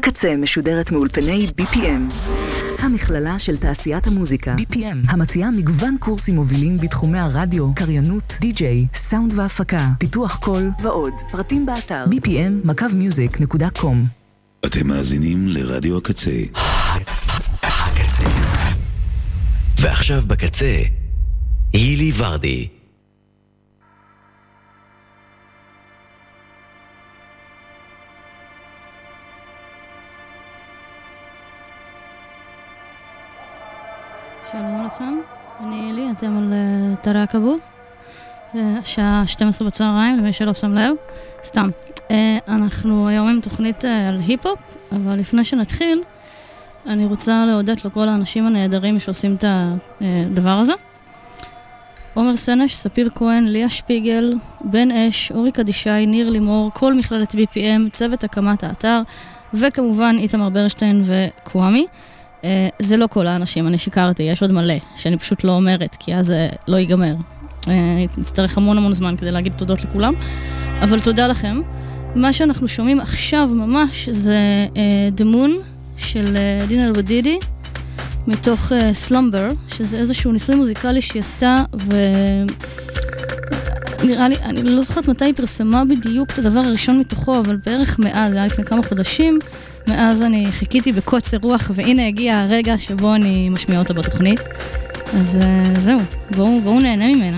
הקצה משודרת מאולפני BPM, המכללה של תעשיית המוזיקה. BPM, המציעה מגוון קורסים מובילים בתחומי הרדיו, קריינות, די-ג'יי, סאונד והפקה, פיתוח קול ועוד. פרטים באתר bpm-music.com. אתם מאזינים לרדיו הקצה. הקצה. ועכשיו בקצה, הילי ורדי. שלום לכם, אני הילי, אתם על תרקבו, השעה 12 בצהריים, למי שלא שם לב, סתם. אנחנו היום עם תוכנית על היפ-הופ, אבל לפני שנתחיל, אני רוצה להודות לכל האנשים הנהדרים שעושים את הדבר הזה. עומר סנש, ספיר כהן, ליה שפיגל, בן אש, אורי קדישי, ניר לימור, כל מכללת BPM, צוות הקמת האתר, וכמובן איתמר ברשטיין וקוואמי. זה לא כל האנשים, אני שיקרתי, יש עוד מלא, שאני פשוט לא אומרת, כי אז זה לא ייגמר. נצטרך המון זמן כדי להגיד תודות לכולם, אבל תודה לכם. מה שאנחנו שומעים עכשיו ממש זה The Moon של דין אל-ודידי, מתוך סלמבר, שזה איזשהו ניסוי מוזיקלי שהיא עשתה, ונראה לי, אני לא זוכרת מתי היא פרסמה בדיוק את הדבר הראשון מתוכו, אבל בערך מאז, זה היה לפני כמה חודשים, מאז אני חיכיתי בקוצר רוח, והנה הגיע הרגע שבו אני משמיעה אותה בתוכנית. אז זהו, בואו נהנה ממנה.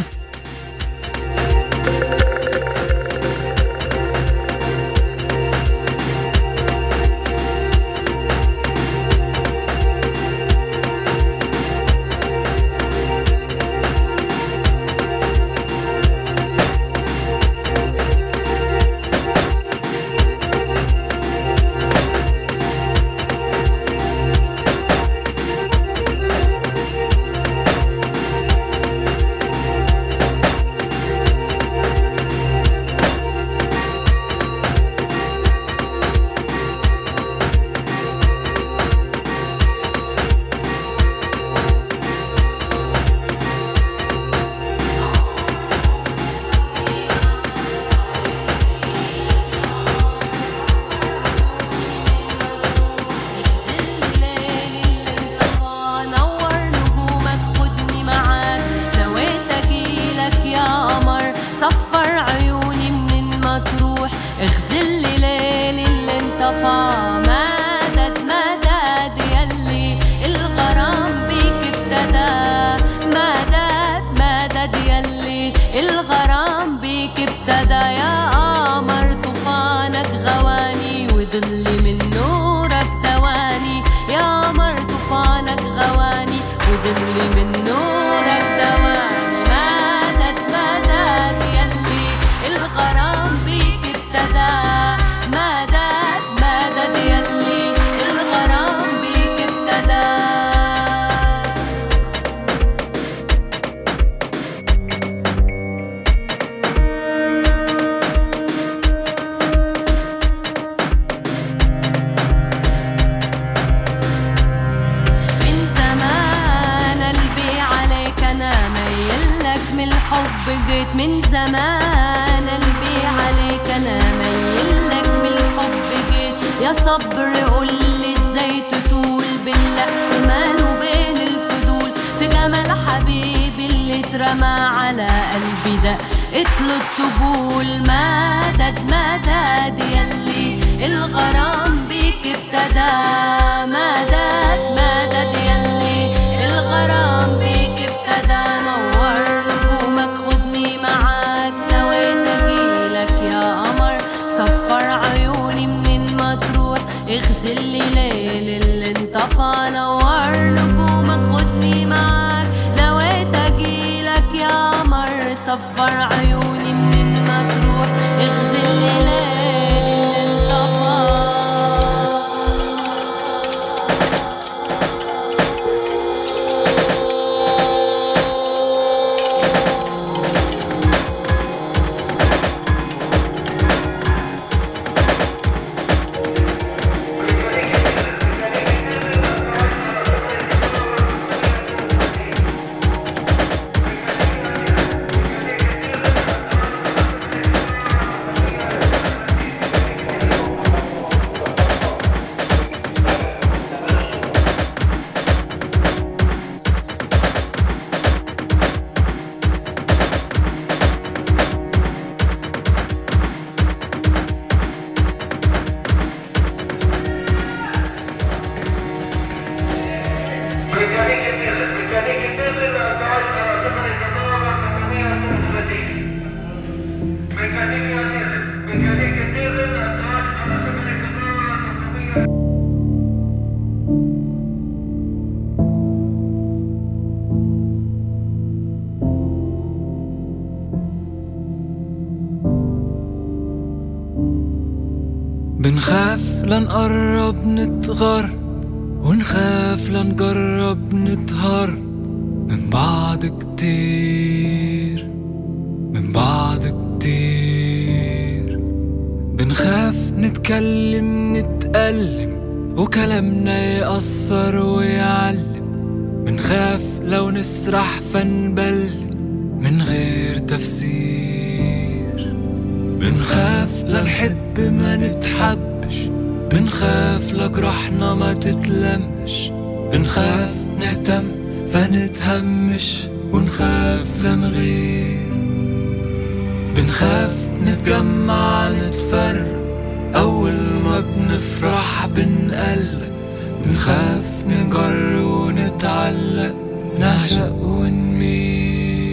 بنخاف لنقرب نتغر ونخاف لنجرب نطهر من بعض كتير من بعض كتير. بنخاف نتكلم نتألم وكلامنا يأثر ويعلم. بنخاف لو نسرح فنبلم من غير تفسير. بنخاف لنحب ما نتحبش. بنخاف لجرحنا ما تتلمش. بنخاف نهتم فنتهمش ونخاف لنغير. بنخاف نتجمع نتفرق أول ما بنفرح بنقلق. بنخاف نجر ونتعلق نعشق ونميل.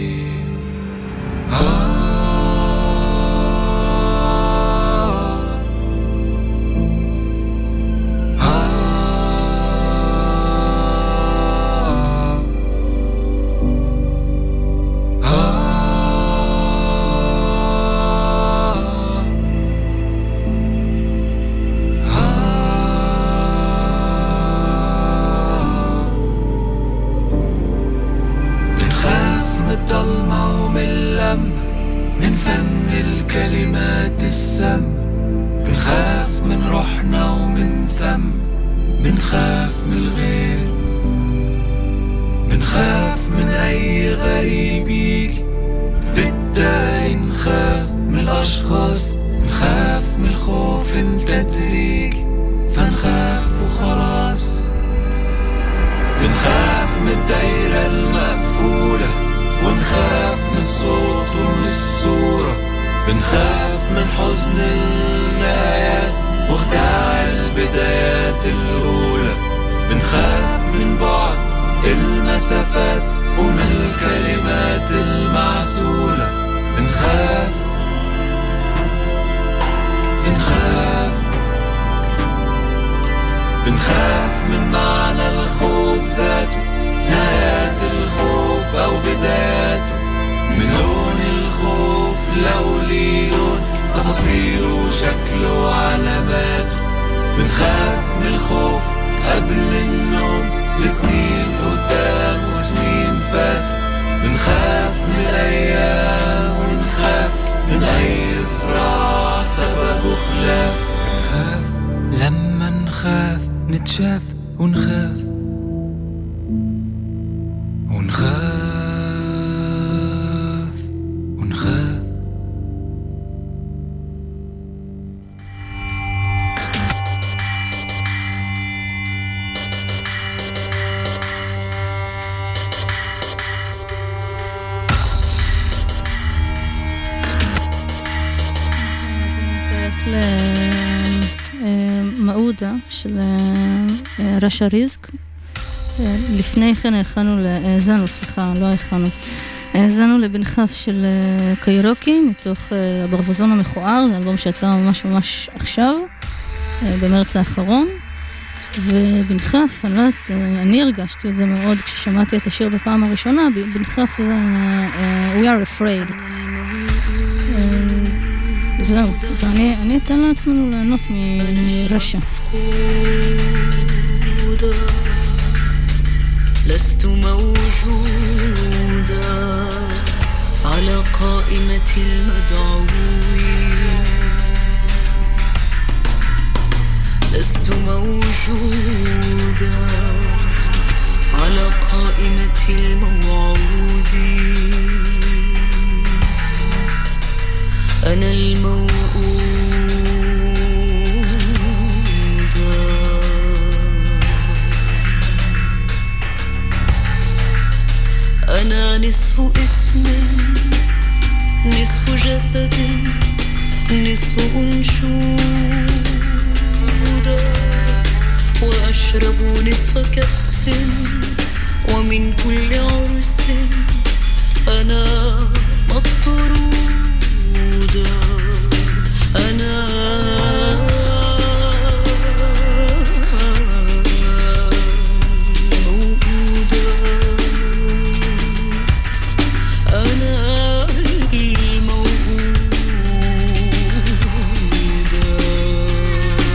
بنخاف من الغير. بنخاف من أي غريب يجي بالتالي. نخاف من الأشخاص. نخاف من الخوف التدريجي فنخاف وخلاص. بنخاف من الدايرة المقفولة ونخاف من الصوت ومن الصورة. بنخاف من حزن النهايات واخداع البدايات الأولى. بنخاف من بعد المسافات ومن الكلمات المعسولة. بنخاف بنخاف من معنى الخوف ذاته. نهايات الخوف أو بداياته. من لون الخوف لو ليه لون تفاصيله وشكله وعلاماته. بنخاف من الخوف قبل النوم لسنين قدام وسنين فاتوا. بنخاف من الأيام ونخاف من أي صراع سببه خلاف. بنخاف لما نخاف نتشاف ونخاف ونخاف. מעודה של רשע ריזק. לפני כן האזנו לבנחף של קיירוקי מתוך הברווזון המכוער. זה אלבום שיצא ממש עכשיו במרץ האחרון. ובנחף, אני לא יודעת, אני הרגשתי את זה מאוד כששמעתי את השיר בפעם הראשונה. בנחף זה We are afraid. זהו, ואני אתן לעצמנו לענות מרשע. لست موجودة على قائمة المدعوين. لست موجودة على قائمة الموعودين. أنا الموعودة. أنا نصف اسم نصف جسد نصف أنشودة. وأشرب نصف كأس ومن كل عرس أنا مطرودة. أنا موجودة. أنا الموجودة.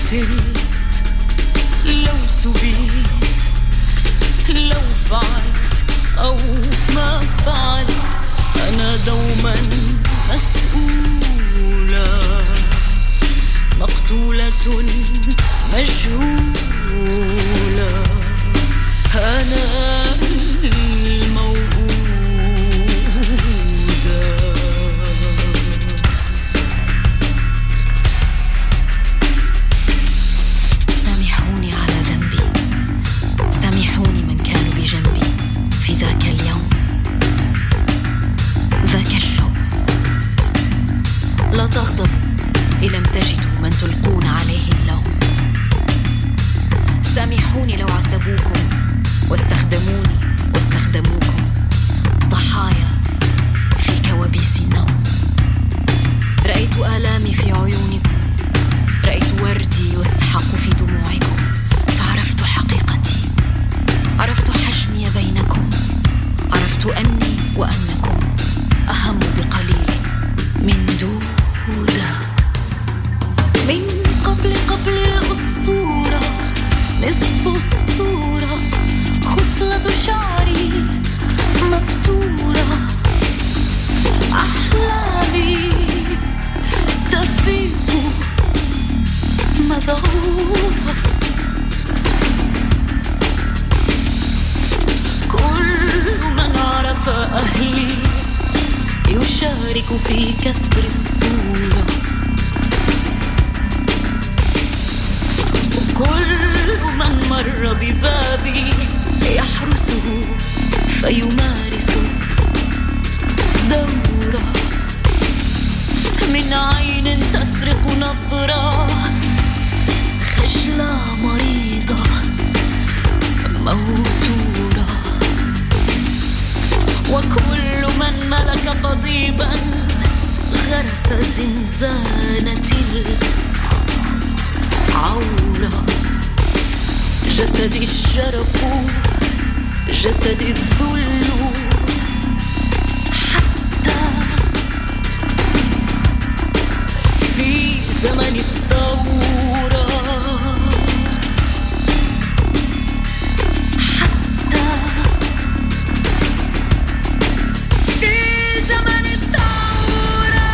قتلت لو سبيت لو فعلت أو ما فعلت أنا دوما مسؤولة مقتولة مجهولة أنا الموعودة سامحوني على ذنبي سامحوني من كانوا بجنبي في ذاك اليوم ذاك الشوق لا تغضبوا إن لم تجدوا من تلقون عليه اللوم سامحوني لو عذبوكم واستخدموني واستخدموكم ضحايا في كوابيس النوم رأيت آلامي في عيونكم رأيت وردي يسحق في دموعكم فعرفت حقيقتي عرفت حجمي بينكم عرفت أني وأنكم أهم بقليل من دودة من قبل الأسطورة نصف الصورة خصلة شعري مبتورة أحلامي تفيق مذعورة كل من عرف أهلي يشارك في كسر الصورة كل من مر ببابي يحرسه فيمارس دورة من عين تسرق نظرة خجلة مريضة موتورة وكل من ملك قضيبا غرس زنزانة العورة جسدي الشرف جسدي الذل حتى في زمن الثورة حتى في زمن الثورة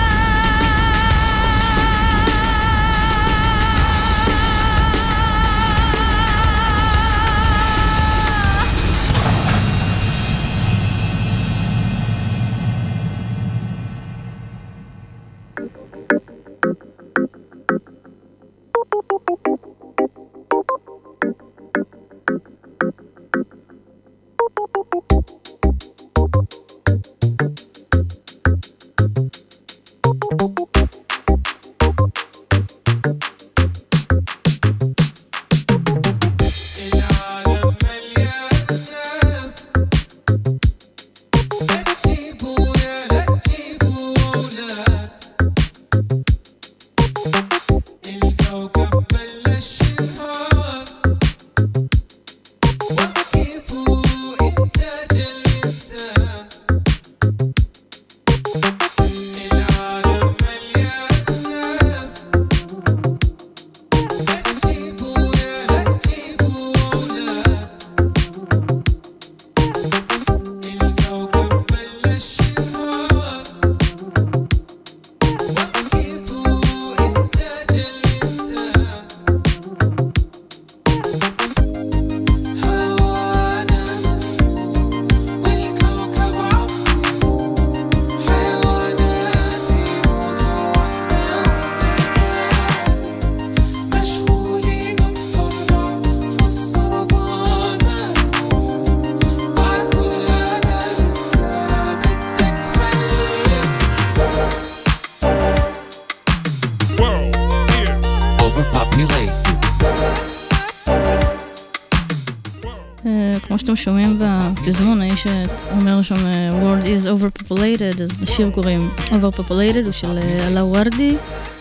כמו שאתם שומעים בפזמון, האיש שאומר שם world is overpopulated, אז לשיר קוראים overpopulated, הוא של עלה ורדי,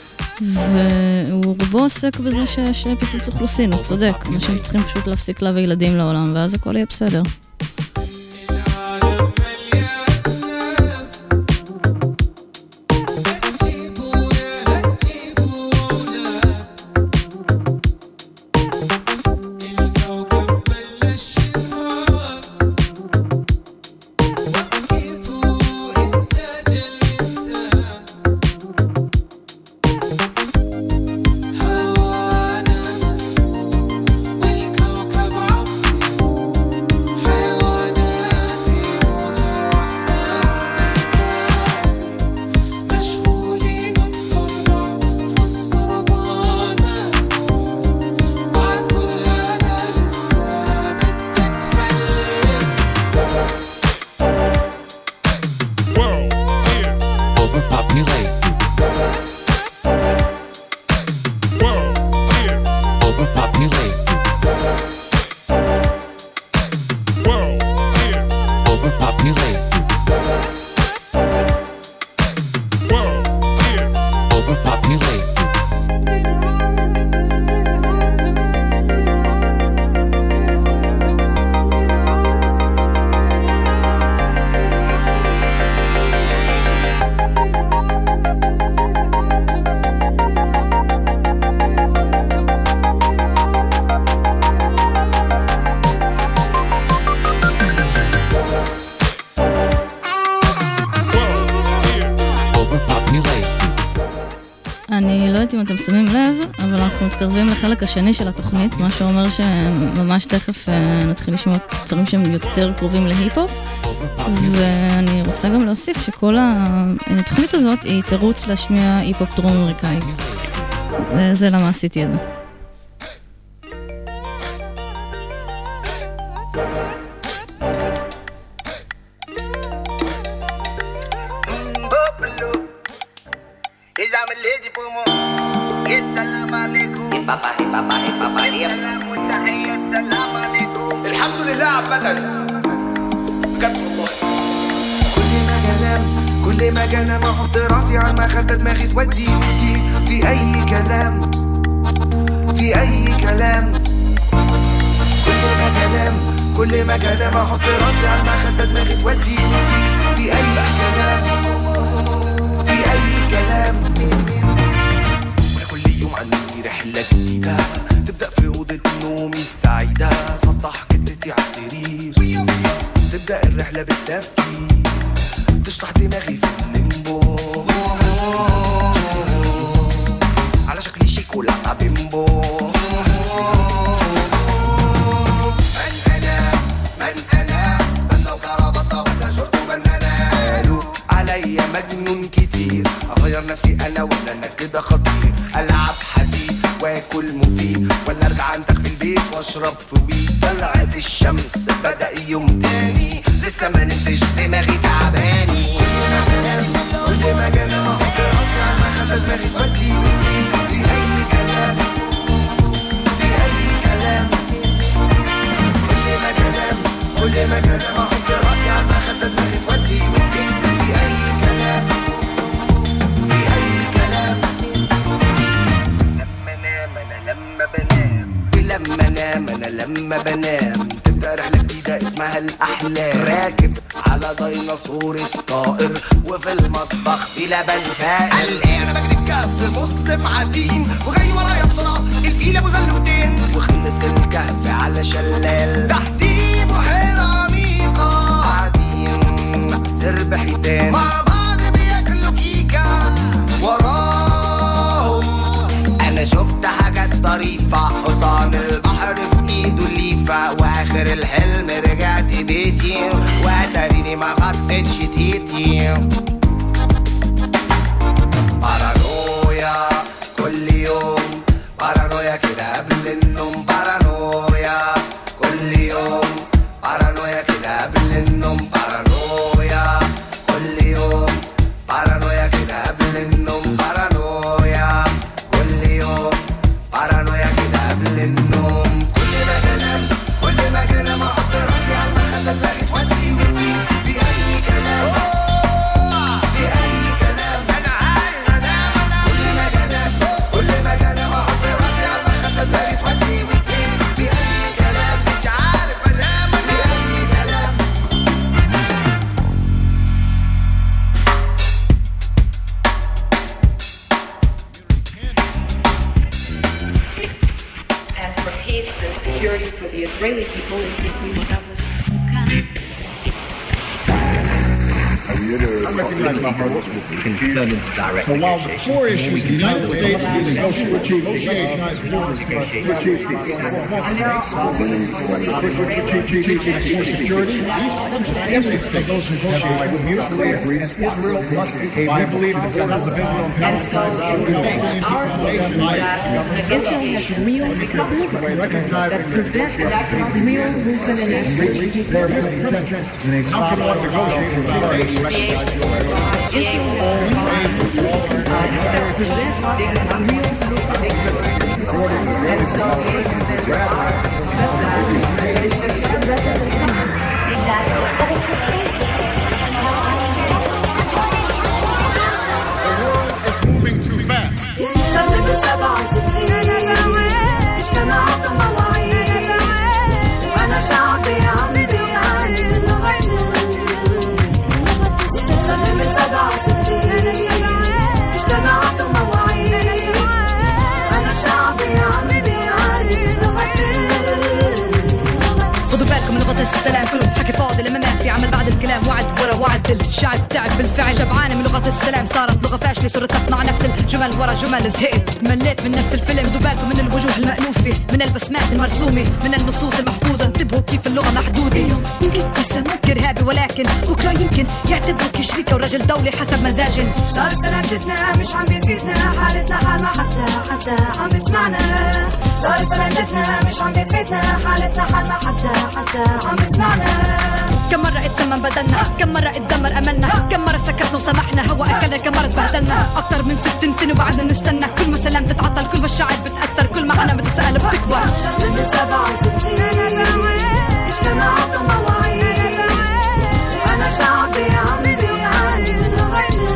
והוא רובו עוסק בזה שיש פיצוץ אוכלוסין, הוא צודק, אנשים צריכים פשוט להפסיק להביא ילדים לעולם, ואז הכל יהיה בסדר. אני לא יודעת אם אתם שמים לב, אבל אנחנו מתקרבים לחלק השני של התוכנית, מה שאומר שממש תכף נתחיל לשמוע דברים שהם יותר קרובים להיפ-הופ, ואני רוצה גם להוסיף שכל התוכנית הזאת היא תירוץ להשמיע היפ-הופ דרום אמריקאי. וזה למה עשיתי את זה. الحمد لله عبدا بجد والله كل ما جنام احط راسي على المخدة دماغي تودي في اي كلام في اي كلام كل ما جنام احط راسي على المخدة دماغي تودي في اي كلام في اي كلام كل يوم عندي رحلة جديدة تبدأ في أوضة نومي السعيدة سطح كتتي عالسرير تبدأ الرحلة بالتفكير تشطح دماغي في الليمبو على شكل شيكولاته بيمبو من أنا بندة وكرافطة ولا شورت وبندانة قالوا عليا مجنون كتير أغير نفسي أنا ولا أنا كده خطير ألعب حديد واكل مفيد ولا ارجع عندك في البيت واشرب فويد طلعت الشمس بدأ يوم تاني لسه ما نمتش دماغي تعباني كل ما جنام احط راسي على المخدة دماغي تودي في اي كلام في اي كلام كل ما جنام احط راسي على المخدة دماغي تودي في اي كلام في اي كلام لما بنام تبدأ رحلة جديدة اسمها الأحلام راكب على ديناصور الطائر وفي المطبخ بلبن فائر انا بجري في كهف مسلم عديم وجاي ورايا بسرعة الفيل ابو زلوتين وخلص الكهف على شلال تحتيه بحيرة عميقة قاعدين نقسر بحيتان مع بعض بياكلوا كيكة وراهم انا شفت حاجات طريفة حصان البحر في ايده ليفة واخر الحلم رجعت بيتي واتاريني ما غطيتش تيتي بارانويا كل يوم بارانويا كده قبل النوم بارانويا كل يوم بارانويا كده قبل النوم بارانويا كل يوم بارانويا كده قبل النوم بارانويا كل يوم بارانويا كده قبل النوم كل ما جنام احط راسي على المخدة دماغي تودي في اي كلام في اي كلام انا عايز انام كل ما جنام احط راسي على المخدة دماغي تودي في اي كلام مش عارف انام في اي كلام And for peace and security for the Israeli people is simply without this. So while the core issues, the United States will negotiate for security, every state those negotiations mutually agreed Israel must be capable. We believe that the of Israel and Palestine recognizing their intention in a sovereign negotiation It's moving too fast. السلام كلهم حكي فاضي لما ما في عمل بعد الكلام وعد ورا وعد جمل ورا جمل زهقت مليت من نفس الفيلم دوبالكم من الوجوه المألوفة من البسمات المرسومة من النصوص المحفوظة انتبهوا كيف اللغة محدودة يمكن يسموك إرهابي ولكن بكرة يمكن يعتبروك شريكة ورجل دولة حسب مزاج صار سلام جدنا مش عم بيفيدنا حالتنا حال ما حتى عم بسمعنا صار سلام جدنا مش عم بيفيدنا حالتنا حال ما حتى عم بسمعنا كم مرة اتسمم بدلنا كم مرة اتدمر أملنا كم مرة سكتنا وسمحنا هوا أكلنا كم مرة تبهدلنا أكتر من 60 سنة وبعدنا نستنى كل ما سلام تتعطل كل ما الشعب بتأثر كل ما حنا بتسأل بتكبر من 67 اجتمعت مواعيد أنا شعبي عم بيعاني من لغتي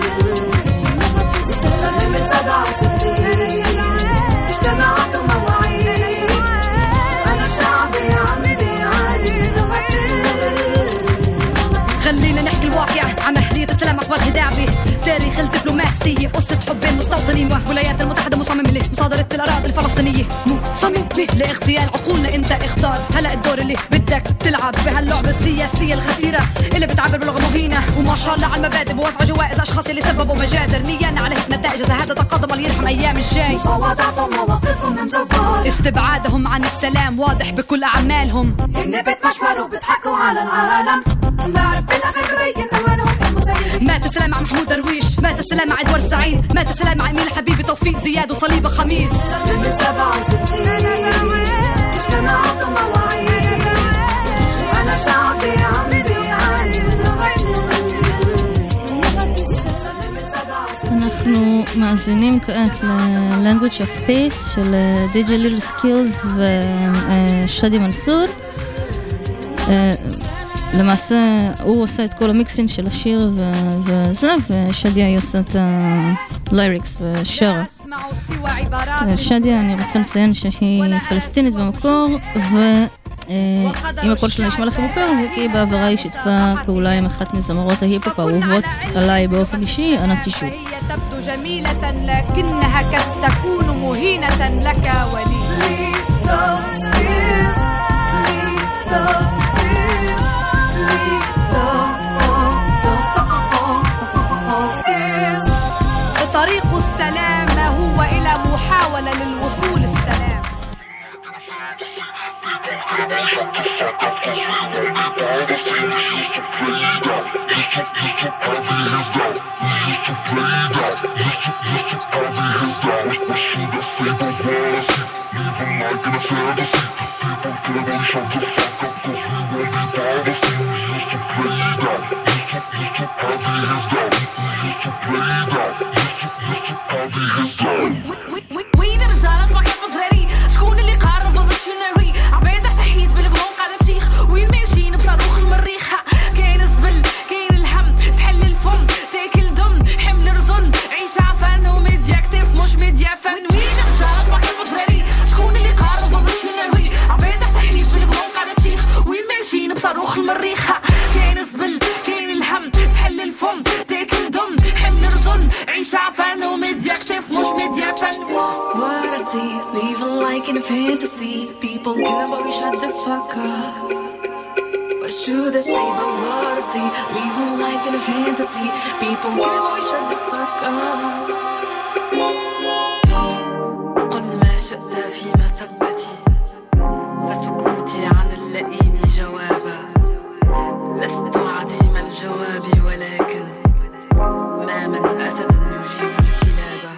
من 67 اجتمعت مواعيد أنا شعبي عم بيعاني من لغتي خلينا نحكي الواقع عن أهلية السلام أخبار هداعبي تاريخ الدبلوماسية قصة حب المستوطنين والولايات المتحدة مصممة لمصادرة الأراضي الفلسطينية مصممة لاغتيال عقولنا انت اختار هلأ الدور اللي بدك تلعب بهاللعبة السياسية الخطيرة اللي بتعبر بلغة مهينة وما شاء الله على المبادئ بوضع جوائز أشخاص اللي سببوا مجازر نيانا على نتائج هذا تقدم اللي يرحم أيام الجاي ووضعتم مواقفهم مزبط استبعادهم عن السلام واضح بكل أعمالهم إن بتمشمروا بيضحكوا على العالم بعرف بالآخر ببين ألوانهم المزينين مات السلام مع محمود درويش مات السلام مع إدوار سعيد مات السلام مع أمين حبيبي توفيق زياد وصليبة خميس من 67 اجتمعت مواعيد أنا شعبي عم بيعاني من אנחנו מאזינים כעת ל-Language of Peace של DJ Little Skills ושדי מנסור. למעשה הוא עושה את כל המיקסין של השיר וזה, ושדיה היא עושה את הליריקס ושרה. שדיה, אני רוצה לציין שהיא פלסטינית במקור, ואם הקול שלה נשמע לכם מוכר, זה כי בעברה היא שיתפה פעולה עם אחת מזמרות ההיפ-הופ האהובות עליי באופן אישי, ענת ישו. تبدو جميلة لكنها قد تكون مهينة لك ولي طريق السلام هو إلى محاولة للوصول السلام وين الرجال اسمع كيف تغري شكون اللي قارب الرشنري عبيد تحيت بالقرون قاعدة تشيخ وين ماشيين بصاروخ المريخ كاين الزبل كاين الهم تحل الفم تاكل دم حمل رزن عيش عفان وميديا كتف مش ميديا فن وين الرجال اسمع كيف تغري شكون اللي قارب الرشنري عبيد تحيت بالقرون قاعدة تشيخ وين ماشيين بصاروخ المريخ كاين الزبل كاين الهم تحل الفم تاكل دم حمل رزن عيش عفان وميديا كتف مش ميديا فن What I see, living like in a fantasy. People killing but we shut the fuck up. What should I say but what I see, living like in a fantasy. People killing but we shut the fuck up. قل ما شئت في مسبتي فسكوتي عن اللئيم جوابا لست عديم الجواب ولكن ما من أسد يجيب الكلاب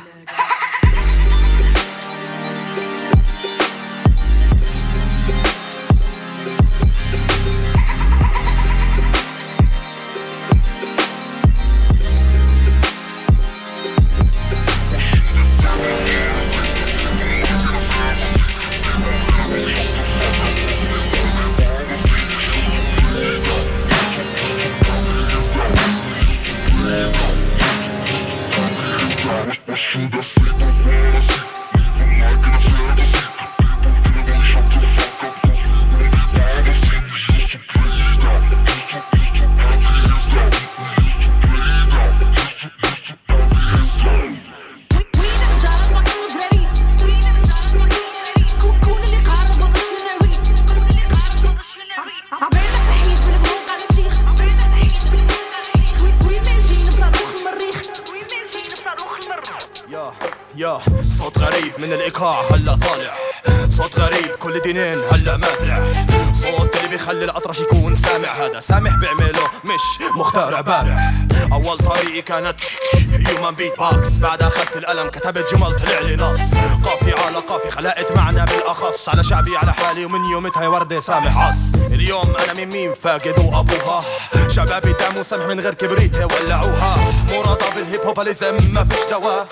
يا صوت غريب من الإيقاع هلا طالع، صوت غريب كل دينين هلا مازع، صوت اللي بيخلي الأطرش يكون سامع، هذا سامح بيعمله مش مخترع بارع. أول طريقي كانت هيومن بيت باكس، بعد أخذت القلم كتبت جمل طلع لي نص، قافي على قافي خلقت معنى بالأخص، على شعبي على حالي ومن يومتها يا وردة سامح عص. اليوم أنا من ميم فاقد وأبوها، شبابي داموا سمح من غير كبريت ولعوها، مرضى بالهيب هوباليزم ما فيش دواء.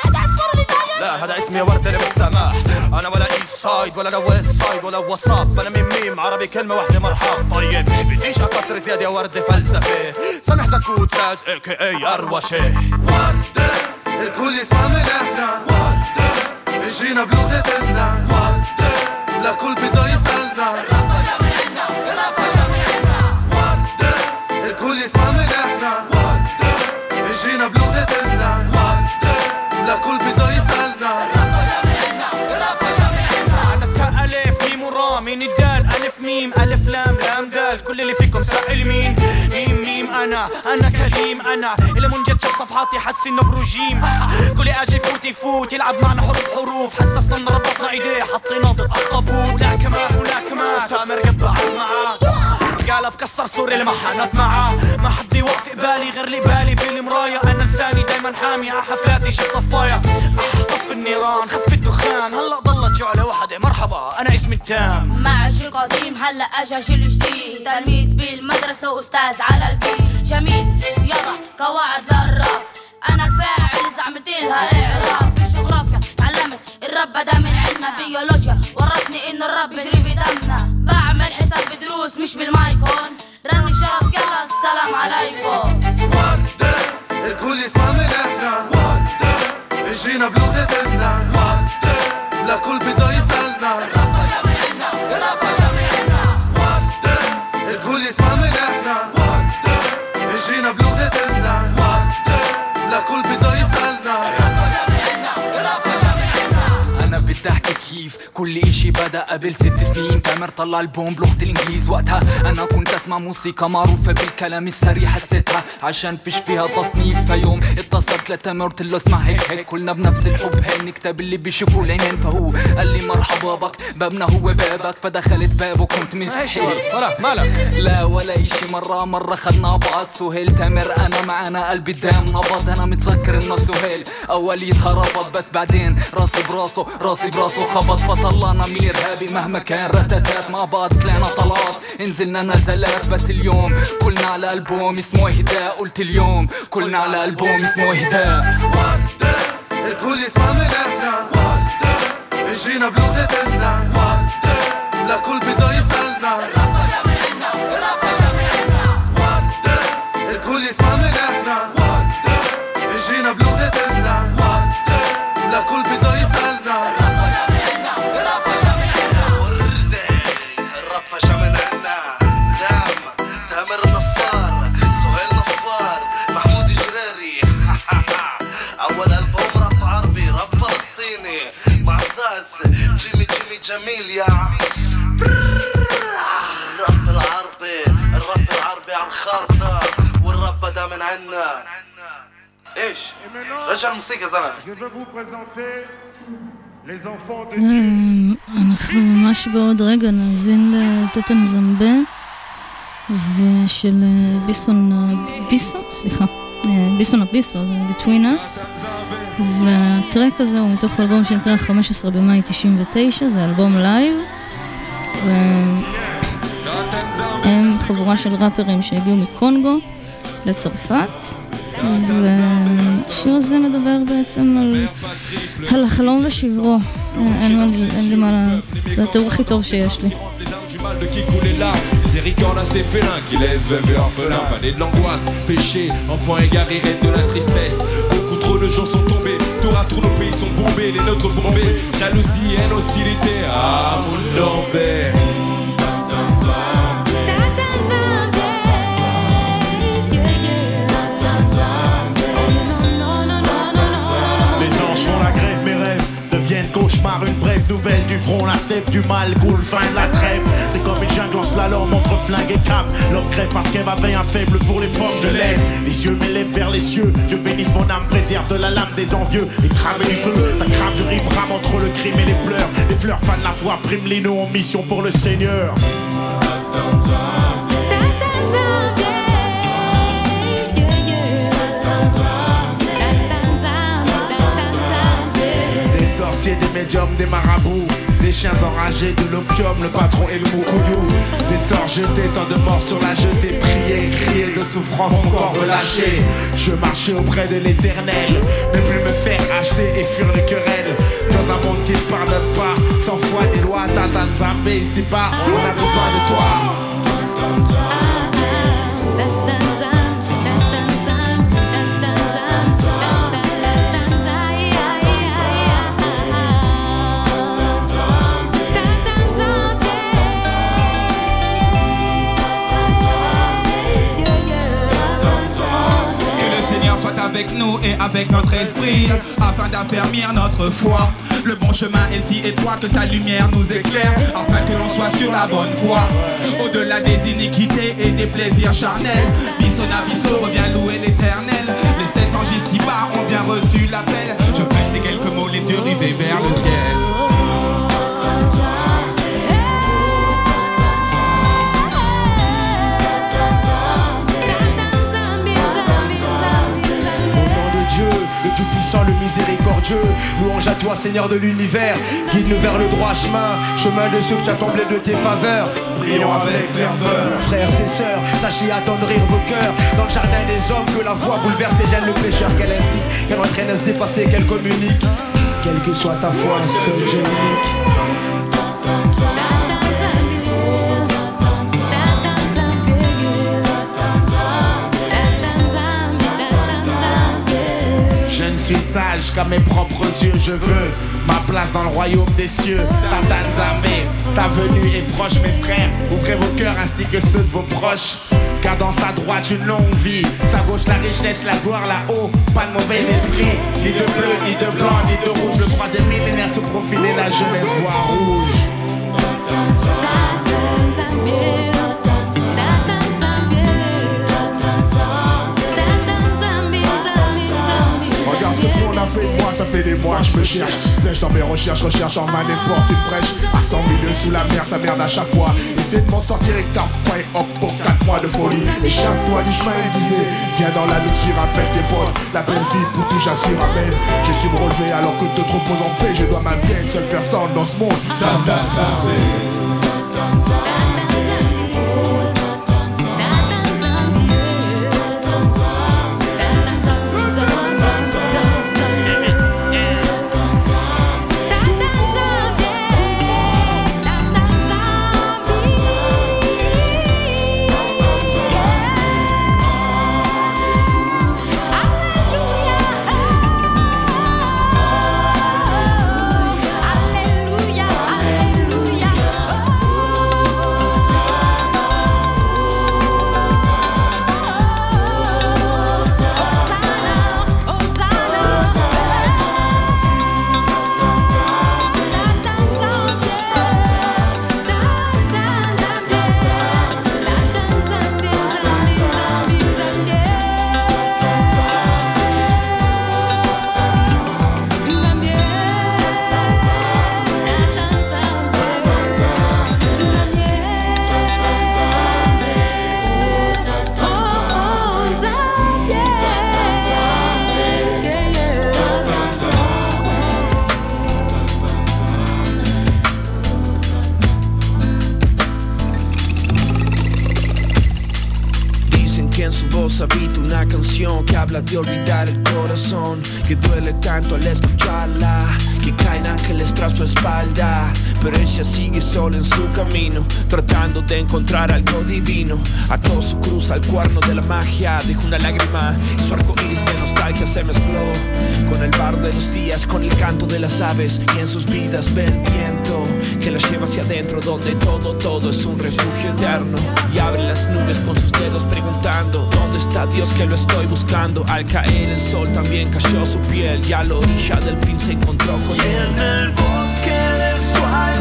لا هذا اسمي وردة بالسماح، أنا ولا إيست سايد ولا ويست سايد ولا وصاب، أنا من ميم عربي كلمة واحدة مرحب. طيب بديش أكتر زيادة يا وردة فلسفة، سامح زكوت ساز AKA أروشة. وردة الكل يسمع من إحنا، وردة جينا بلغتنا، وردة لكل بده يسألنا، الرابة جميعنا الرابة جميعنا. وردة الكل يسمع من إحنا، وردة جينا بلغتنا، وردة لكل بده يسألنا، الرابة جميعنا الرابة جميعنا. أنا كألف ميم ورا مين الدال، ألف ميم ألف لام لام دال، كل اللي فيكم سائل مين ميم ميم. أنا كريم، أنا اللي منجد شاف صفحاتي حس إنه بروجيم، كل أجي يفوت يلعب معنا حروف، حسسنا ربطنا إيديه حطينا ضد أخطبوط. لا كمان تامر قطع المعاد، قالب كسر سوري اللي ما حانت معاه، ما حد يوقف قبالي غير لي بالي بالمراية، أنا لساني دايما حامي على حفلاتي شي طفايا، طف النيران خف الدخان، هلا ضلت جعلة واحدة مرحبا أنا اسمي التام. مع جيل قديم هلا أجا جيل جديد، تلميذ بالمدرسة وأستاذ على البيت، جميل يضع قواعد للراب، أنا الفاعل إذا عملتلها إعراب. بالجغرافيا تعلمت الرب بدا من عنا، بيولوجيا ورتني إن الرب يجري بدمنا، بعمل حساب بدروس مش بالمايكون، رن الجرس يلا السلام عليكم. وردة الكل يسمع من إحنا، وردة جينا بلغتنا، وردة لكل بده يسألنا، الرابة جميعنا الرابة جميعنا. وردة الكل يسمع من إحنا، وردة جينا بلغتنا، وردة لكل بده يسألنا، الرابة جميعنا الرابة جميعنا. أنا بدي أحكي كيف كل إشي بدأ قبل 6 سنين، تامر طلع البوم بلغة الإنجليز، وقتها أنا كنت أسمع موسيقى معروفة بالكلام السريع، حسيتها عشان فيش فيها تصنيف، فيوم اتصلت لتامر قلت له اسمع هيك كلنا بنفس الحب، هي نكتب اللي بيشوفوا العينين، فهو قال لي مرحبا بك بابنا هو بابك، فدخلت بابه كنت مستحيل مالك لا ولا إشي، مرة خدنا بعض سهيل تامر أنا معانا قلبي دام نبض، أنا متذكر إنه سهيل أوليتها رفض، بس بعدين راسي براسه خبط، فطلعنا من الإرهابي مهما كان رتتات مع بعض، طلعنا طلعات نزلنا نزلات، بس اليوم كلنا على ألبوم اسمه إهداء، قلت اليوم كلنا على ألبوم اسمه إهداء. وردة الكل يسمع من إحنا، وردة جينا بلغتنا، وردة لكل بده يسألنا، الرابة جميعنا الرابة جميعنا. وردة الكل يسمع من إحنا، وردة جينا بلغتنا، وردة لكل بده يسألنا، الرابة جميعنا الرابة جميعنا. وردة الرابة جميعنا، تامر نفار، سهيل نفار، محمود جراري أول ألبوم راب عربي راب فلسطيني مع زاز جيمي جميل يا الراب العربي على الخارطة، والراب بدا من عنا. ايش رجع الموسيقى زلمة. אנחנו ממש בעוד רגע נאזין לטטן זמבה, זה של ביסון הביסו, זה Between Us, והטרק הזה הוא מתוך אלבום שנקרא 15 במאי 99, זה אלבום לייב, הם חבורה של ראפרים שהגיעו מקונגו לצרפת, והשיר הזה מדבר בעצם על החלום ושברו, אין לי מה, זה התיאור הכי טוב שיש לי. De qui coulait là, des ricordes assez félins qui laissent veuve et orphelin, vanné de l'angoisse, péché, enfant égaré, reine de la tristesse. Beaucoup trop de gens sont tombés, tour à tour nos pays sont bombés, les nôtres bombés, jalousie, haine, hostilité, ah mon lambé. Les anges font la grève, mes rêves deviennent cauchemars, une brève nouvelle du du front, la sève du mal, coule, fin de la trêve. C'est comme une jungle en slalom entre flingue et cap. L'homme crève parce qu'elle avait un faible pour les pommes de lait. Les yeux m'élèvent vers les cieux, je bénisse mon âme, préserve de la lame des envieux. Et trame du feu, ça crame, je rime, rame entre le crime et les pleurs. Les fleurs fan la foi, prime Lino en mission pour le Seigneur. Des sorciers, des médiums, des marabouts, des chiens enragés, de l'opium, le patron et le moukouyou. Des sorts jetés, tant de morts sur la jetée, prier, crier de souffrance, mon corps relâché. Je marchais auprès de l'éternel, ne plus me faire acheter et fuir les querelles. Dans un monde qui ne pardonne pas, sans foi ni loi, Tata Nzambe, ici-bas, on a besoin de toi. Avec nous et avec notre esprit, afin d'affermir notre foi. Le bon chemin est si étroit que sa lumière nous éclaire, afin que l'on soit sur la bonne voie. Au-delà des iniquités et des plaisirs charnels, Bisso revient louer l'éternel. Les 7 anges ici-bas ont bien reçu l'appel. Je prêche les quelques mots, les yeux rivés vers le ciel. Le miséricordieux, louange à toi Seigneur de l'univers. Guide-nous vers le droit chemin, chemin de ceux que tu as comblé de tes faveurs. Prions avec ferveur. Frères et sœurs, sachez attendrir vos cœurs. Dans le jardin des hommes, que la voix bouleverse et gêne le pécheur. Qu'elle incite, qu'elle entraîne à se dépasser, qu'elle communique. Quelle que soit ta foi, seul Dieu unique. Je suis sage qu'à mes propres yeux, je veux ma place dans le royaume des cieux. Tata Nzambe, ta venue est proche, mes frères. Ouvrez vos cœurs ainsi que ceux de vos proches. Car dans sa droite une longue vie, sa gauche la richesse, la gloire là-haut. Pas de mauvais esprit, ni de bleu, ni de blanc, ni de rouge. Le troisième millénaire se profile et la jeunesse voit rouge. Ce qu'on a fait de moi, ça fait des mois, je me cherche. Flèche dans mes recherches en main n'importe une brèche. À 100 milieux sous la mer, ça merde à chaque fois. Essaie de m'en sortir avec ta foi et hop pour 4 mois de folie. Et chaque toi du chemin il disait, viens dans la luxure, rappelle tes potes. La belle vie pour tout j'assure, amen. Je suis me relever alors que te repose en paix. Je dois ma vie à une seule personne dans ce monde. Habita una canción que habla de olvidar el corazón, que duele tanto al escucharla, que caen ángeles tras su espalda, pero ella sigue sola en su camino, tratando de encontrar algo divino. Ató su cruz al cuerno de la magia, dejó una lágrima y su arco iris de nostalgia se mezcló con el barro de los días, con el canto de las aves, y en sus vidas ve el viento que las lleva hacia adentro, donde todo es un refugio eterno. Y abre las nubes con sus dedos preguntando, ¿dónde está Dios que lo estoy buscando? Al caer el sol también cayó su piel, y a la orilla del fin se encontró con él. En el bosque de su alma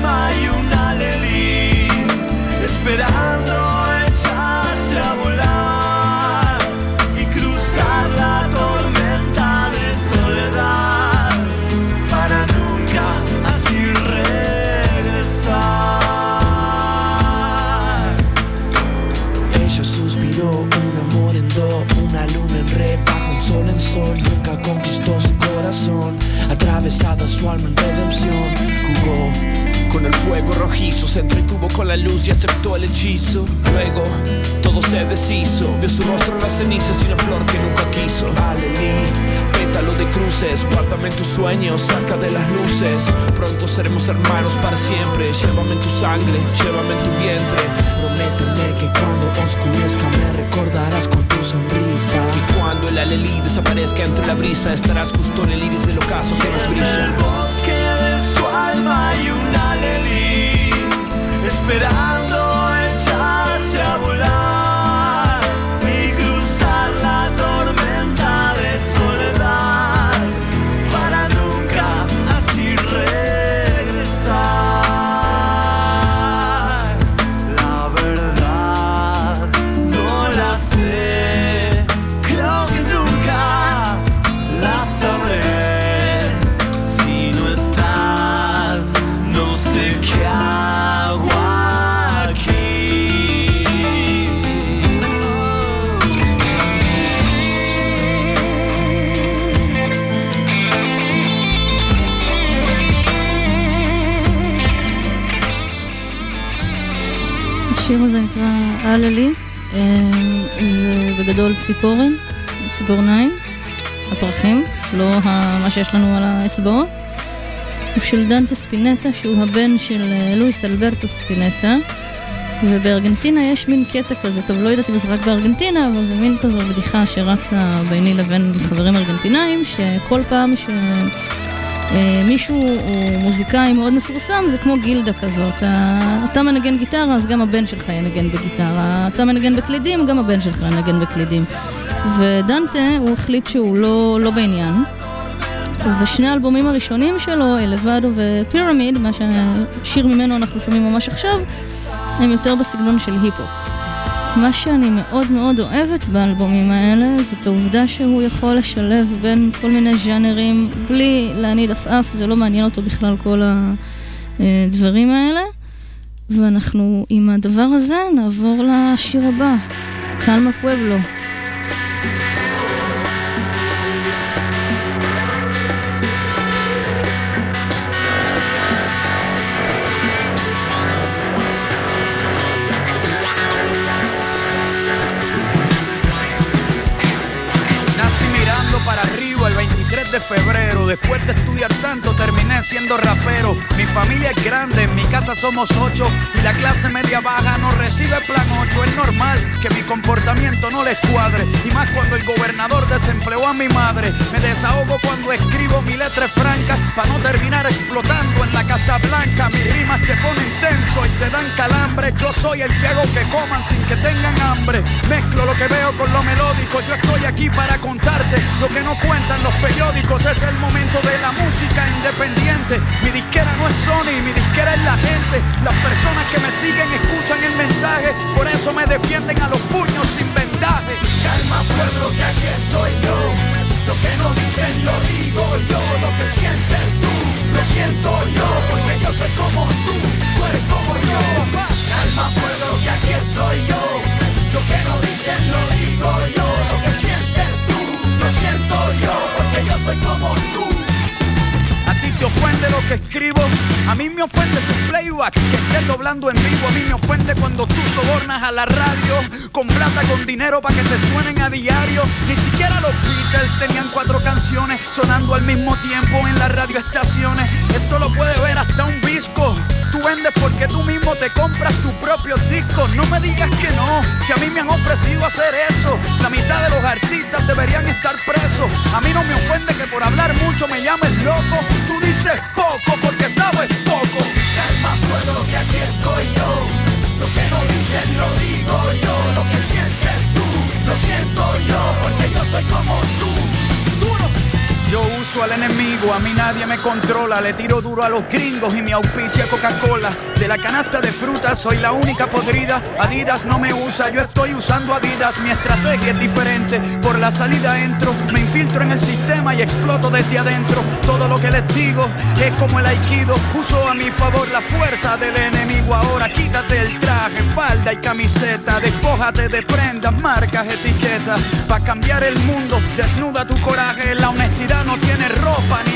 alma en redención. Jugó con el fuego rojizo, se entretuvo con la luz y aceptó el hechizo. Luego todo se deshizo, vio su rostro en las cenizas y una flor que nunca quiso. Alelí, pétalo de cruces, guárdame en tus sueños, saca de las luces. Pronto seremos hermanos para siempre. Llévame en tu sangre, llévame en tu vientre. Prométeme que cuando oscurezca me recordarás con tu sonrisa. Que cuando el alelí desaparezca entre la brisa, estarás justo en el iris del ocaso que nos brilla. En el bosque de su alma hay un alelí, esperando echarse a volar y cruzar la tormenta de soledad para nunca así regresar. La verdad no la sé, creo que nunca la sabré. Si no estás, no sé qué hago aquí. השיר הזה נקרא הללי, זה בגדול ציפורניים, הפרחים, לא מה שיש לנו על האצבעות. הוא של דנטה ספינטה, שהוא הבן של לואיס אלברטו ספינטה, ובארגנטינה יש מין קטע כזה, טוב, לא יודעת אם זה רק בארגנטינה, אבל זה מין כזו בדיחה שרצה ביני לבין חברים ארגנטינאים, שכל פעם שמישהו הוא מוזיקאי מאוד מפורסם, זה כמו גילדה כזאת. אתה מנגן גיטרה, אז גם הבן שלך ינגן בגיטרה. אתה מנגן בקלידים, גם הבן שלך ינגן בקלידים. ודנטה, הוא החליט שהוא לא בעניין. ושני האלבומים הראשונים שלו, אלוואדו ופירמיד, מה ששיר ממנו אנחנו שומעים ממש עכשיו, הם יותר בסגנון של היפ-הופ. מה שאני מאוד מאוד אוהבת באלבומים האלה, זאת העובדה שהוא יכול לשלב בין כל מיני ז'אנרים, בלי להניד עפעף, זה לא מעניין אותו בכלל כל הדברים האלה. ואנחנו עם הדבר הזה נעבור לשיר הבא, קלמה פואבלו. Para arriba el 23 de febrero. Después de estudiar tanto terminé siendo rapero. Mi familia es grande, en mi casa somos 8 y la clase media baja no recibe plan 8. Es normal que mi comportamiento no les cuadre, y más cuando el gobernador desempleó a mi madre. Me desahogo cuando escribo mi letra franca para no terminar explotando en la Casa Blanca. Mis rimas te ponen tenso y te dan calambre. Yo soy el que hago que coman sin que tengan hambre. Mezclo lo que veo con lo melódico. Yo estoy aquí para contarte lo que no cuentan los periódicos. Es el momento de la música independiente. Mi disquera no es Sony, mi disquera es la gente. Las personas que me siguen escuchan el mensaje, por eso me defienden a los puños sin vendaje. Calma pueblo, que aquí estoy yo. Lo que no dicen lo digo yo. Lo que sientes tú, lo siento yo. Porque yo soy como tú eres como yo. Calma pueblo, que aquí estoy yo. Lo que no dicen lo digo yo. Lo que sientes tú, lo siento yo, porque yo soy como tú. A ti te ofende lo que escribo, a mí me ofende tu playback, que estés doblando en vivo. A mí me ofende cuando tú sobornas a la radio con plata, con dinero para que te suenen a diario. Ni siquiera los Beatles tenían 4 canciones sonando al mismo tiempo en las radioestaciones. Esto lo puede ver hasta un visco. Tú vendes porque tú mismo te compras tus propios discos. No me digas que no, si a mí me han ofrecido hacer eso. La mitad de los artistas deberían estar presos. A mí no me ofende que por hablar mucho me llames loco. Tú dices poco porque sabes poco. Calma pueblo, que aquí estoy yo. Lo que no dicen lo digo yo. Lo que sientes tú, lo siento yo, porque yo soy como tú. Duro. Yo uso al enemigo, a mí nadie me controla. Le tiro duro a los gringos y me auspicia Coca-Cola. De la canasta de frutas soy la única podrida. Adidas no me usa, yo estoy usando Adidas. Mi estrategia es diferente, por la salida entro. Me infiltro en el sistema y exploto desde adentro. Todo lo que les digo es como el aikido. Uso a mi favor la fuerza del enemigo. Ahora quítate el traje, falda y camiseta. Despójate de prendas, marcas, etiquetas. Pa' cambiar el mundo, desnuda tu coraje. La honestidad no tiene ropa ni maquillaje.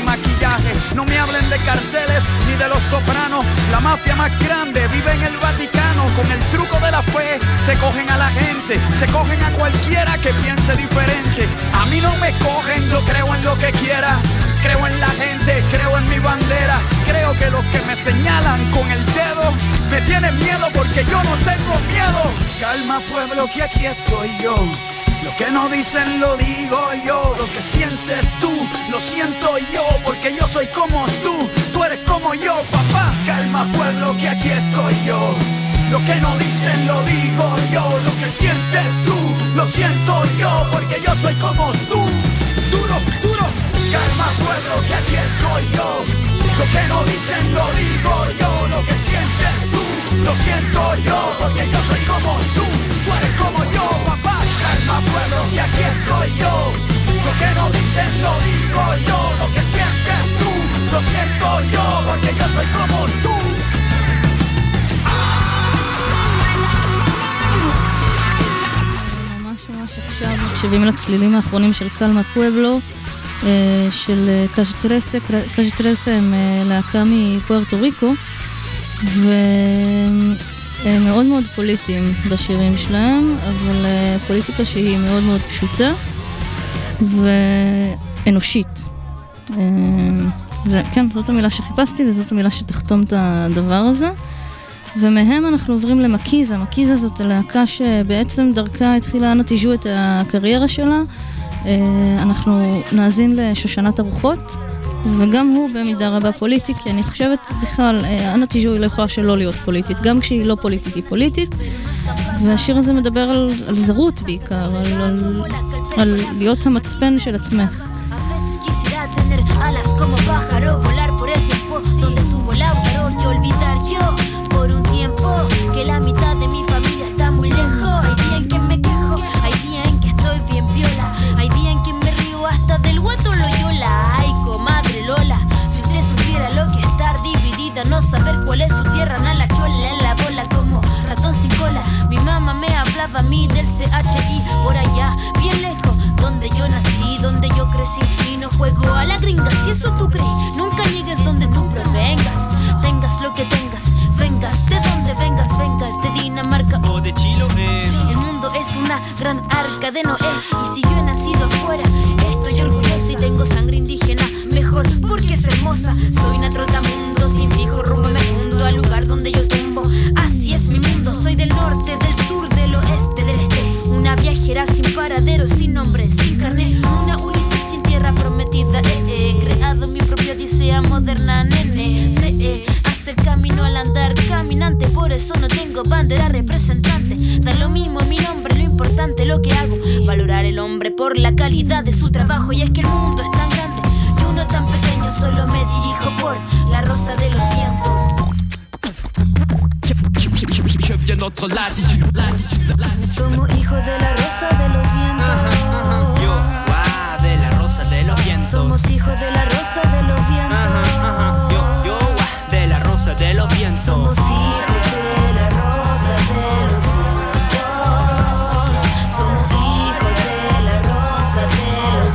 maquillaje. No me hablen de carteles ni de los Sopranos. La mafia más grande vive en el Vaticano. Con el truco de la fe se cogen a la gente, se cogen a cualquiera que piense diferente. A mí no me cogen, yo creo en lo que quiera. Creo en la gente, creo en mi bandera. Creo que los que me señalan con el dedo me tienen miedo porque yo no tengo miedo. Calma pueblo que aquí estoy yo. Lo que no dicen lo digo yo. Lo que sientes tú, lo siento yo. Porque yo soy como tú eres como yo, papá. Calma pueblo que aquí estoy yo. Lo que no dicen lo digo yo. Lo que sientes tú, lo siento yo. Porque yo soy como tú. Duro, duro. Calma pueblo que aquí estoy yo. Lo que no dicen lo digo yo. Lo que sientes tú, lo siento yo. Porque yo soy como tú eres como yo, papá. Calma pueblo que aquí estoy yo. Lo que no dicen lo digo yo. Lo que sientes tú, lo siento yo. Porque yo soy como tú. ממש ממש עכשיו מקשיבים לצלילים האחרונים של קלמה פואבלו, של קאז' טרסה. קאז' טרסה הם להקה מפוארטו ריקו, והם מאוד מאוד פוליטיים בשירים שלהם, אבל פוליטיקה שהיא מאוד מאוד פשוטה ואנושית. כן, זאת המילה שחיפשתי וזאת המילה שתחתום את הדבר הזה. ומהם אנחנו עוברים למקיזה. מקיזה זאת הלהקה שבעצם דרכה התחילה אנה תיז'ו את הקריירה שלה. אנחנו נאזין לשושנת הרוחות, וגם הוא במידה רבה פוליטי, כי אני חושבת בכלל, אנה תיז'ו היא לא יכולה שלא להיות פוליטית, גם כשהיא לא פוליטית היא פוליטית, והשיר הזה מדבר על זרות בעיקר, על להיות המצפן של עצמך. Por un tiempo que la mitad de mi familia está muy lejos. Hay día en que me quejo, hay día en que estoy bien piola. Hay día en que me río hasta del guato Loyola. Ay, comadre Lola, si usted supiera lo que es estar dividida, no saber cuál es su tierra, na la chola en la bola como ratón sin cola. Mi mamá me hablaba a mí del CHI, por allá, bien lejos, donde yo nací, donde yo crecí. Y no juego a la gringa, si eso tú crees. Nunca llegues donde tú provengas. Tengas lo que tengas, vengas de donde vengas, vengas de Dinamarca o de Chiloé. El mundo es una gran arca de Noé. Y si yo he nacido afuera, estoy orgullosa y tengo sangre indígena. Mejor porque es hermosa. Soy una trotamundo, sin fijo rumbo me fundo al lugar donde yo tumbo. Así es mi mundo, soy del norte, del sur, del oeste, del este. Una viajera sin paradero, sin nombre, sin carné. Una Ulises sin tierra prometida. He creado mi propia odisea moderna, nene. Hace el camino al andar caminante, por eso no tengo bandera representante. Da lo mismo mi nombre, lo importante lo que hago. Valorar el hombre por la calidad de su trabajo. Y es que el mundo es tan grande y uno tan pequeño, solo me dirijo por la rosa de los vientos. Somos hijos de la rosa de los vientos. Yo, de la rosa de los vientos. Somos hijos de la rosa de los vientos. Yo, de la rosa de los vientos. Somos hijos de la rosa de los vientos. Somos hijos de la rosa de los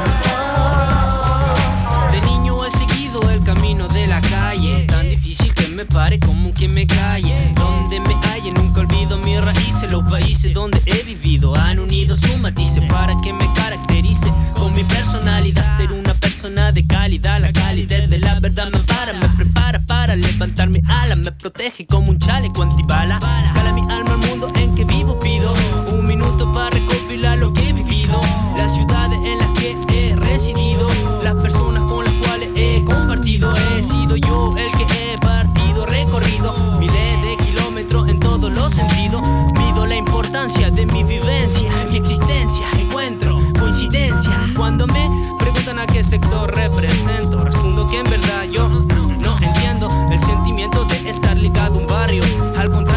vientos. De niño he seguido el camino de la calle, tan difícil que me pare como que me calle. Donde me halle nunca olvido mis raíces. Los países donde he vivido han unido sus matices para que me caracterice con mi personalidad. Ser una persona de calidad, la calidez de la verdad me ampara, me prepara para levantar mi ala, me protege como un chaleco antibala. Cala mi alma al mundo en que vivo, pido un minuto para recopilar lo que he vivido, las ciudades en las que he residido, las personas con las cuales he compartido. He sido yo el que he partido, recorrido miles de kilómetros en todos los sentidos. Mido la importancia de mi vivencia, mi existencia, encuentro coincidencia. Cuando me preguntan a qué sector represento, respondo que en verdad yo no entiendo el sentimiento de estar ligado a un barrio. Al contrario,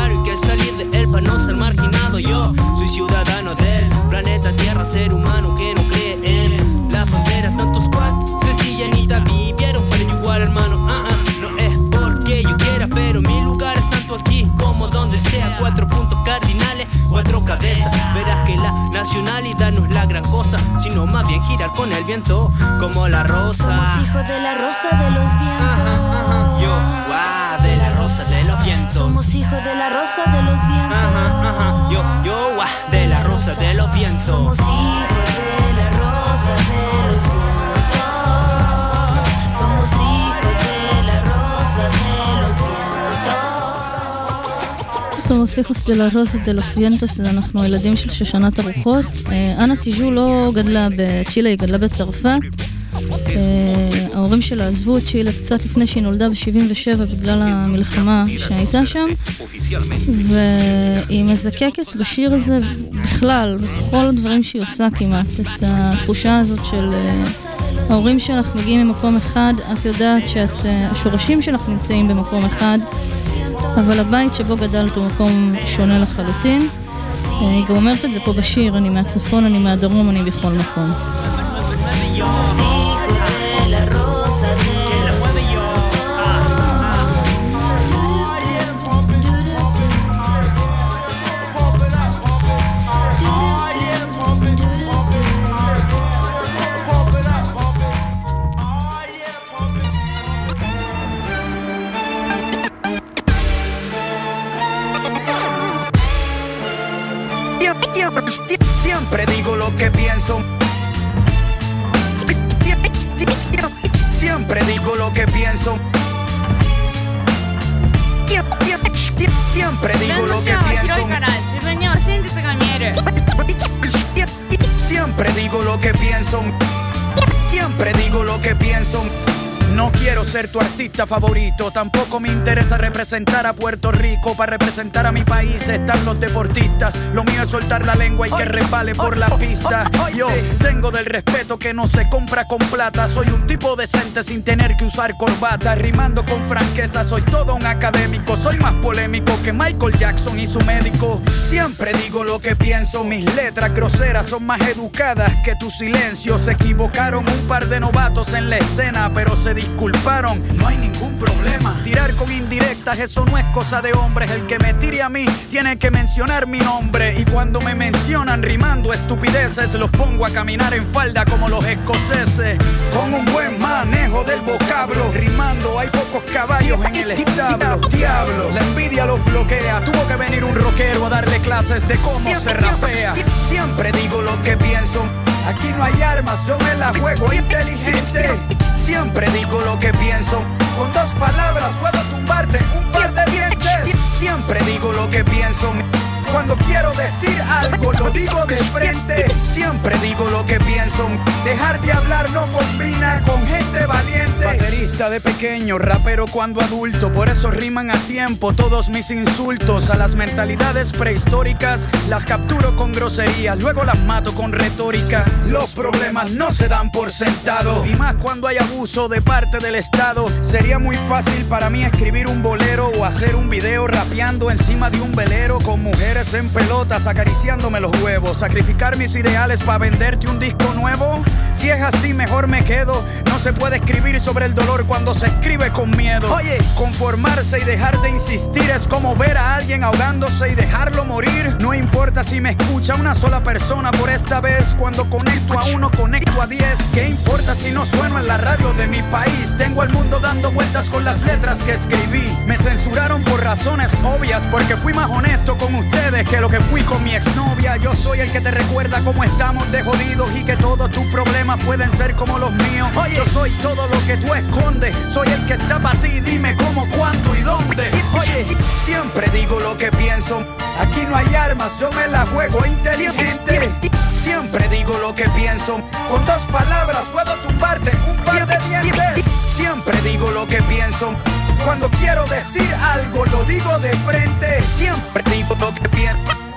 del viento, como la rosa. Somos hijos de la rosa de los vientos. Yo, wow, de la rosa de los vientos. Somos hijos de la rosa de los vientos. Yo, wow, de la rosa de los vientos. Somos hijos de la rosa de los vientos. Somos hijos de la rosa de los vientos. סומוס היחוס דה לה רוזה דה לוס ויינטוס, אנחנו ילדים של שושנת הרוחות. אנה טיז'ו לא גדלה בצ'ילה, היא גדלה בצרפת. ההורים שלה עזבו את צ'ילה קצת לפני שהיא נולדה ב-77 בגלל המלחמה שהייתה שם, והיא מזקקת בשיר הזה בכלל, בכל הדברים שהיא עושה כמעט, את התחושה הזאת של ההורים שלך מגיעים ממקום אחד, את יודעת שהשורשים שלך נמצאים במקום אחד, אבל הבית שבו גדלת הוא מקום שונה לחלוטין. היא גם אומרת את זה פה בשיר, אני מהצפון, אני מהדרום, אני בכל מקום. Siempre digo lo que pienso. Siempre digo lo que pienso. Siempre digo lo que pienso. Siempre digo lo que pienso. Siempre digo lo que pienso. No quiero ser tu artista favorito, tampoco me interesa representar a Puerto Rico. Para representar a mi país están los deportistas. Lo mío es soltar la lengua y que resbale por la pista. Yo tengo del respeto que no se compra con plata. Soy un tipo decente sin tener que usar corbata. Rimando con franqueza, soy todo un académico. Soy más polémico que Michael Jackson y su médico. Siempre digo lo que pienso, mis letras groseras son más educadas que tu silencio. Se equivocaron un par de novatos en la escena, pero se disculparon, no hay ningún problema. Tirar con indirectas, eso no es cosa de hombres. El que me tire a mí tiene que mencionar mi nombre. Y cuando me mencionan rimando estupideces, los pongo a caminar en falda como los escoceses. Con un buen manejo del vocablo, rimando hay pocos caballos en el establo. Diablo, la envidia los bloquea. Tuvo que venir un rockero a darle clases de cómo se rapea. Siempre digo lo que pienso. Aquí no hay armas, yo me la juego inteligente. Siempre digo lo que pienso. Con dos palabras puedo tumbarte un par de dientes. Siempre digo lo que pienso. Cuando quiero decir algo lo digo de frente. Siempre digo lo que pienso. Dejar de hablar no combina con gente valiente. Baterista de pequeño, rapero cuando adulto. Por eso riman a tiempo todos mis insultos. A las mentalidades prehistóricas las capturo con groserías, luego las mato con retórica. Los problemas no se dan por sentado, y más cuando hay abuso de parte del Estado. Sería muy fácil para mí escribir un bolero o hacer un video rapeando encima de un velero con mujeres en pelotas acariciándome los huevos. Sacrificar mis ideales para venderte un disco nuevo. Si es así mejor me quedo. No se puede escribir sobre el dolor cuando se escribe con miedo. Oye, conformarse y dejar de insistir es como ver a alguien ahogándose y dejarlo morir. No importa si me escucha una sola persona por esta vez. Cuando conecto a uno, conecto a 10. ¿Qué importa si no sueno en la radio de mi país? Tengo al mundo dando vueltas con las letras que escribí. Me censuraron por razones obvias, porque fui más honesto con ustedes que lo que fui con mi exnovia. Yo soy el que te recuerda cómo estamos de jodidos y que todos tus problemas pueden ser como los míos. Oye, yo soy todo lo que tú escondes. Soy el que está para ti, dime cómo, cuándo y dónde. Oye, siempre digo lo que pienso. Aquí no hay armas, yo me la juego inteligente. Siempre digo lo que pienso. Con dos palabras puedo tumbarte un par de dientes. Siempre digo lo que pienso. Cuando quiero decir algo lo digo de frente. Siempre digo lo que pienso.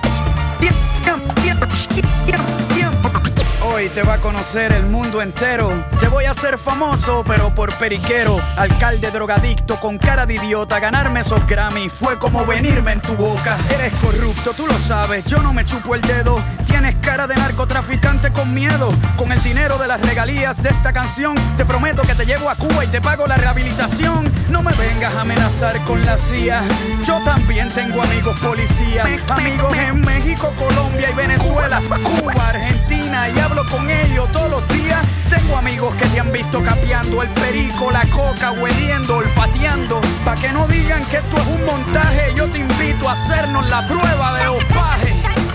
Hoy te va a conocer el mundo entero. Te voy a hacer famoso, pero por periquero. Alcalde drogadicto con cara de idiota. Ganarme esos Grammy fue como venirme en tu boca. Eres corrupto, tú lo sabes, yo no me chupo el dedo. Tienes cara de narcotraficante con miedo. Con el dinero de las regalías de esta canción te prometo que te llevo a Cuba y te pago la rehabilitación. No me vengas a amenazar con la CIA. Yo también tengo amigos policías, amigos en México, Colombia y Venezuela, Cuba, Argentina, y hablo con ellos todos los días. Tengo amigos que te han visto capeando el perico, la coca, hueliendo, olfateando. Pa' que no digan que esto es un montaje, yo te invito a hacernos la prueba de opaje.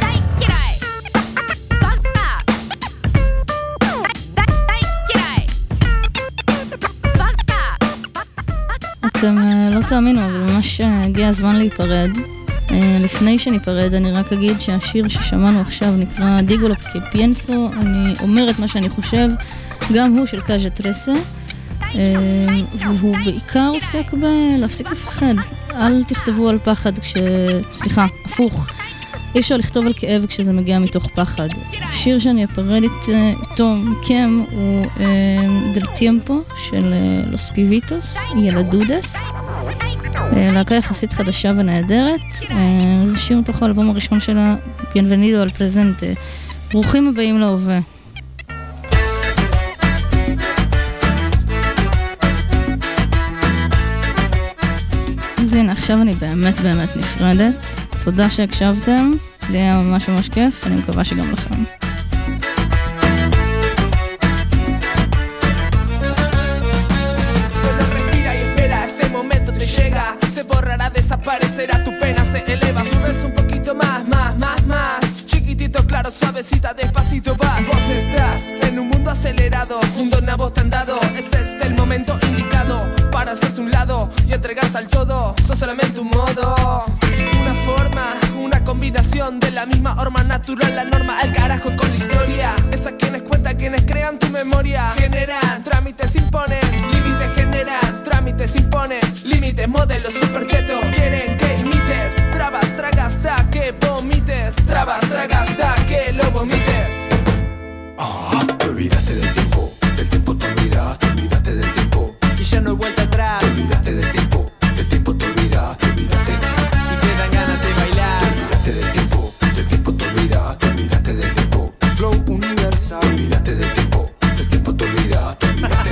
אתם לא תאמינו, אבל ממש הגיע הזמן להיפרד. לפני שניפרד, אני רק אגיד שהשיר ששמענו עכשיו נקרא דיגו lo que pienso. אני אומרת מה שאני חושב, גם הוא של קאז'ה טרסה, והוא בעיקר עוסק בלהפסיק לפחד. אל תכתבו על פחד סליחה, הפוך. אי אפשר לכתוב על כאב כשזה מגיע מתוך פחד. השיר שאני אפרד איתו מכם הוא דל טימפו של לוס פיביטוס, ילדודס. להקה יחסית חדשה ונהדרת. זה שיר מתוך האלבום הראשון שלה, ביינבנידו אל פרזנטה. ברוכים הבאים להווה. אז הנה, עכשיו אני באמת נפרדת. תודה שהקשבתם, לי היה ממש כיף, אני מקווה שגם לכם. Solo respira y espera, este momento te llega. Se borrará, desaparecerá, tu pena se eleva. Subes un poquito más. Chiquitito, claro, suavecita, despacito vas. Vos estás en un mundo acelerado, un don a vos te han dado. Es este el momento indicado para hacerse un lado y entregarse al todo. Sos solamente un modo, una forma, una combinación de la misma horma natural, la norma, al carajo con la historia. Es a quienes cuentan, quienes crean tu memoria. Generan, trámites imponen, límites generan, trámites imponen, límites, modelos supercheto. Quieren que imites, trabas, tragas, hasta que vomites, trabas, tragas, hasta que lo vomites. Te olvidaste del tiempo te olvidaste del tiempo. Y ya no hay vuelta atrás. Te olvidaste del tiempo te olvidaste. Y te dan ganas de bailar. Te olvidaste del tiempo te olvidaste del tiempo. Flow universal. Te olvidaste del tiempo te olvidaste.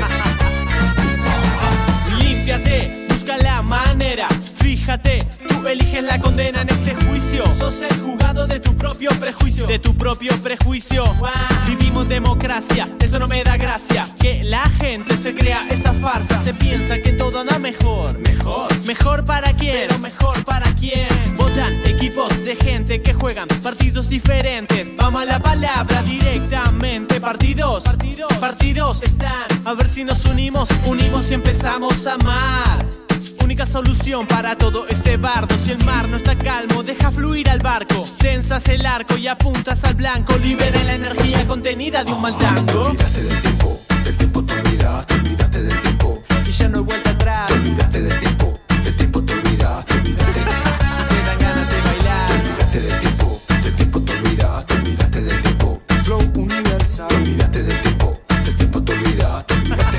Límpiate, busca la manera. Fíjate, tú eliges la condena en este juicio. Sos el juzgado de tu propio prejuicio. Wow. Vivimos democracia, eso no me da gracia. Que la gente se crea esa farsa. Se piensa que todo anda mejor. Mejor para quién, pero mejor para quién. Votan equipos de gente que juegan partidos diferentes. Vamos a la palabra directamente. Partidos están. A ver si nos unimos y empezamos a amar. Única solución para todo este bardo. Si el mar no está calmo, deja fluir al barco. Tensas el arco y apuntas al blanco. Libera la energía contenida de un mal tango. Te olvidaste del tiempo te olvidaste del tiempo. Y ya no hay vuelta atrás. Te olvidaste del tiempo te olvidaste. Y te dan ganas de bailar. Te olvidaste del tiempo te olvidaste del tiempo. Flow universal. Te olvidaste del tiempo te olvidaste.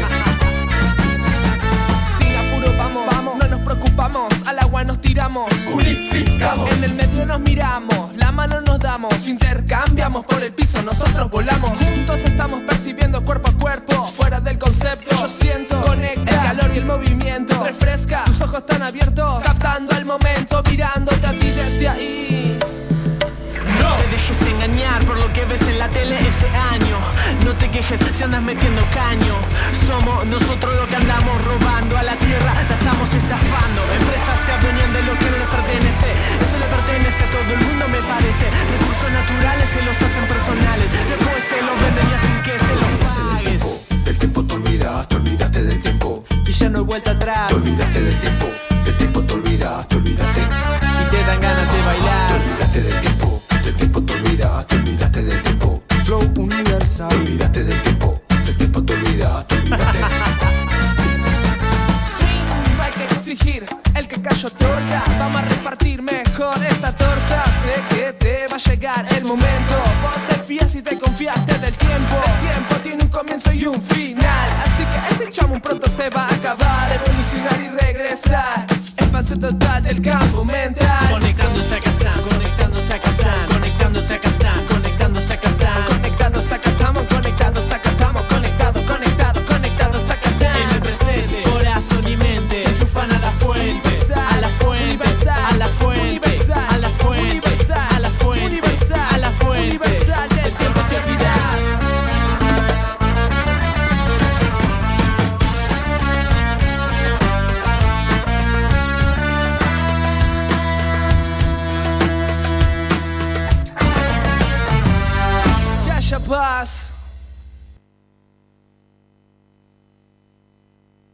Sin apuro vamos, no nos preocupamos. Al agua nos tiramos, unificamos. En el medio nos miramos, la mano nos damos. Intercambiamos por el piso, nosotros volamos. Juntos estamos percibiendo cuerpo a cuerpo. Fuera del concepto, yo siento. Conecta el calor y el movimiento. Refresca, tus ojos están abiertos. Captando el momento, mirándote a ti desde ahí. No te dejes engañar por lo que ves en la tele este año. No te quejes si andas metiendo caño. Somos nosotros los que andamos robando a la tierra, la estamos estafando. Empresas se adueñan de lo que no les pertenece. Eso le pertenece a todo el mundo, me parece. Recursos naturales se los hacen personales. Después te los venden y hacen que se los pagues. Del tiempo te olvidaste del tiempo. Y ya no hay vuelta atrás. Te olvidaste del tiempo te olvidaste. Y te dan ganas de bailar. Te olvidaste del tiempo te olvidaste del tiempo. Flow universal. Te olvidaste del tiempo te olvidaste. Swing, no hay que exigir, el que cayó otorga. Vamos a repartir mejor esta torta. Sé que te va a llegar el momento. Vos te fías y te confiaste del tiempo. El tiempo tiene un comienzo y un final. Así que este chamo pronto se va a acabar. Evolucionar y regresar. Expansión total del campo mental. Conectándose acá están, conectándose acá están, conectándose acá están, conectándose acá están, conectándose acá estamos, conectándose acá estamos, conectándose.